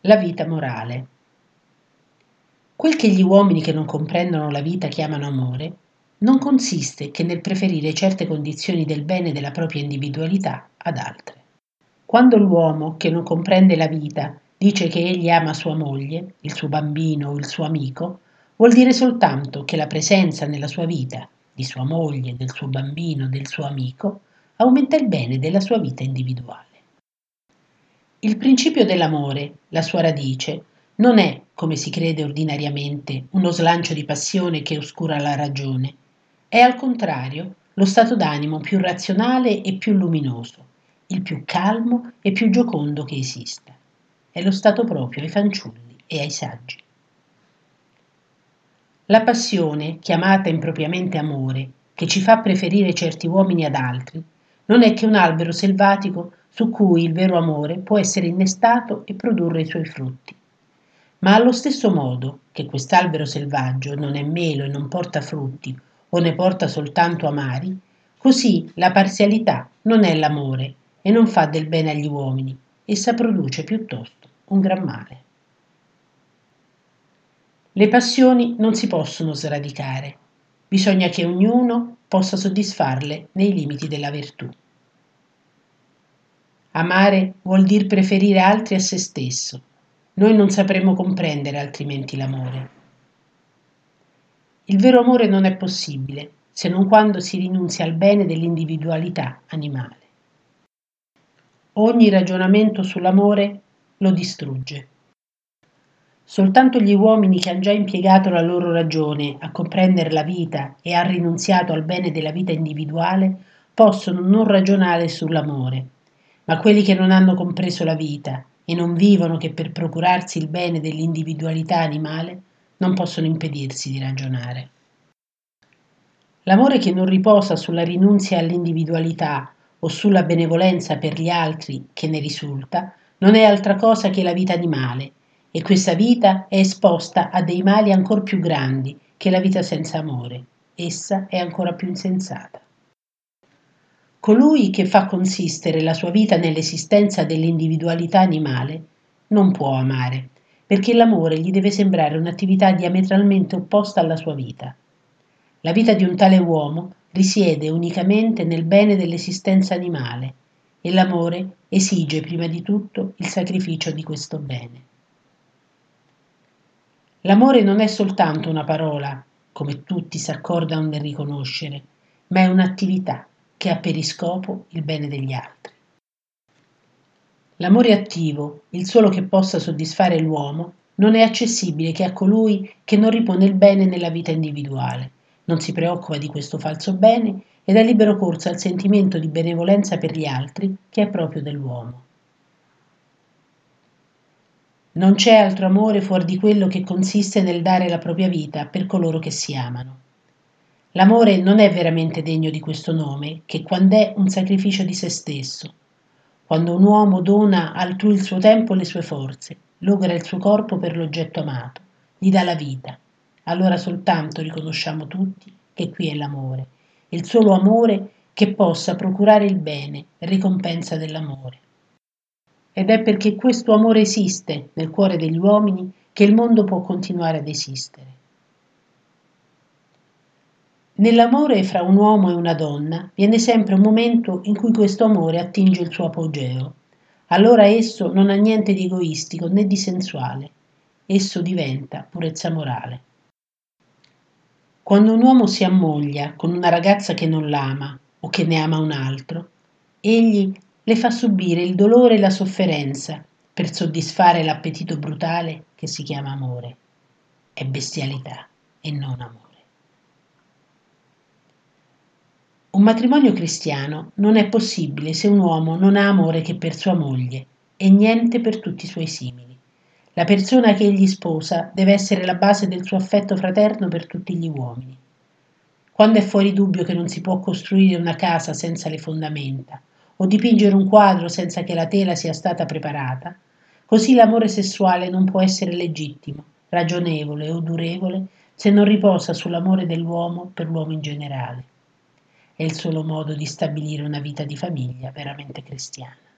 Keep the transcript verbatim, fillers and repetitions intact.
La vita morale. Quel che gli uomini che non comprendono la vita chiamano amore, non consiste che nel preferire certe condizioni del bene della propria individualità ad altre. Quando l'uomo che non comprende la vita dice che egli ama sua moglie, il suo bambino o il suo amico, vuol dire soltanto che la presenza nella sua vita di sua moglie, del suo bambino, del suo amico, aumenta il bene della sua vita individuale. Il principio dell'amore, la sua radice, non è, come si crede ordinariamente, uno slancio di passione che oscura la ragione. È al contrario lo stato d'animo più razionale e più luminoso, il più calmo e più giocondo che esista. È lo stato proprio ai fanciulli e ai saggi. La passione, chiamata impropriamente amore, che ci fa preferire certi uomini ad altri, non è che un albero selvatico su cui il vero amore può essere innestato e produrre i suoi frutti. Ma allo stesso modo che quest'albero selvaggio non è melo e non porta frutti o ne porta soltanto amari, così la parzialità non è l'amore e non fa del bene agli uomini, essa produce piuttosto un gran male. Le passioni non si possono sradicare, bisogna che ognuno possa soddisfarle nei limiti della virtù. Amare vuol dir preferire altri a se stesso. Noi non sapremo comprendere altrimenti l'amore. Il vero amore non è possibile se non quando si rinunzia al bene dell'individualità animale. Ogni ragionamento sull'amore lo distrugge. Soltanto gli uomini che hanno già impiegato la loro ragione a comprendere la vita e hanno rinunziato al bene della vita individuale possono non ragionare sull'amore, ma quelli che non hanno compreso la vita e non vivono che per procurarsi il bene dell'individualità animale non possono impedirsi di ragionare. L'amore che non riposa sulla rinunzia all'individualità o sulla benevolenza per gli altri che ne risulta non è altra cosa che la vita animale, e questa vita è esposta a dei mali ancor più grandi che la vita senza amore. Essa è ancora più insensata. Colui che fa consistere la sua vita nell'esistenza dell'individualità animale non può amare, perché l'amore gli deve sembrare un'attività diametralmente opposta alla sua vita. La vita di un tale uomo risiede unicamente nel bene dell'esistenza animale e l'amore esige prima di tutto il sacrificio di questo bene. L'amore non è soltanto una parola, come tutti si accordano nel riconoscere, ma è un'attività che ha per scopo il bene degli altri. L'amore attivo, il solo che possa soddisfare l'uomo, non è accessibile che a colui che non ripone il bene nella vita individuale, non si preoccupa di questo falso bene ed è libero corso al sentimento di benevolenza per gli altri che è proprio dell'uomo. Non c'è altro amore fuor di quello che consiste nel dare la propria vita per coloro che si amano. L'amore non è veramente degno di questo nome che quando è un sacrificio di se stesso, quando un uomo dona altrui il suo tempo e le sue forze, logora il suo corpo per l'oggetto amato, gli dà la vita. Allora soltanto riconosciamo tutti che qui è l'amore, il solo amore che possa procurare il bene, ricompensa dell'amore. Ed è perché questo amore esiste nel cuore degli uomini che il mondo può continuare ad esistere. Nell'amore fra un uomo e una donna viene sempre un momento in cui questo amore attinge il suo apogeo. Allora esso non ha niente di egoistico né di sensuale. Esso diventa purezza morale. Quando un uomo si ammoglia con una ragazza che non l'ama o che ne ama un altro, egli le fa subire il dolore e la sofferenza per soddisfare l'appetito brutale che si chiama amore. È bestialità e non amore. Un matrimonio cristiano non è possibile se un uomo non ha amore che per sua moglie e niente per tutti i suoi simili. La persona che egli sposa deve essere la base del suo affetto fraterno per tutti gli uomini. Quando è fuori dubbio che non si può costruire una casa senza le fondamenta o dipingere un quadro senza che la tela sia stata preparata, così l'amore sessuale non può essere legittimo, ragionevole o durevole se non riposa sull'amore dell'uomo per l'uomo in generale. È il solo modo di stabilire una vita di famiglia veramente cristiana.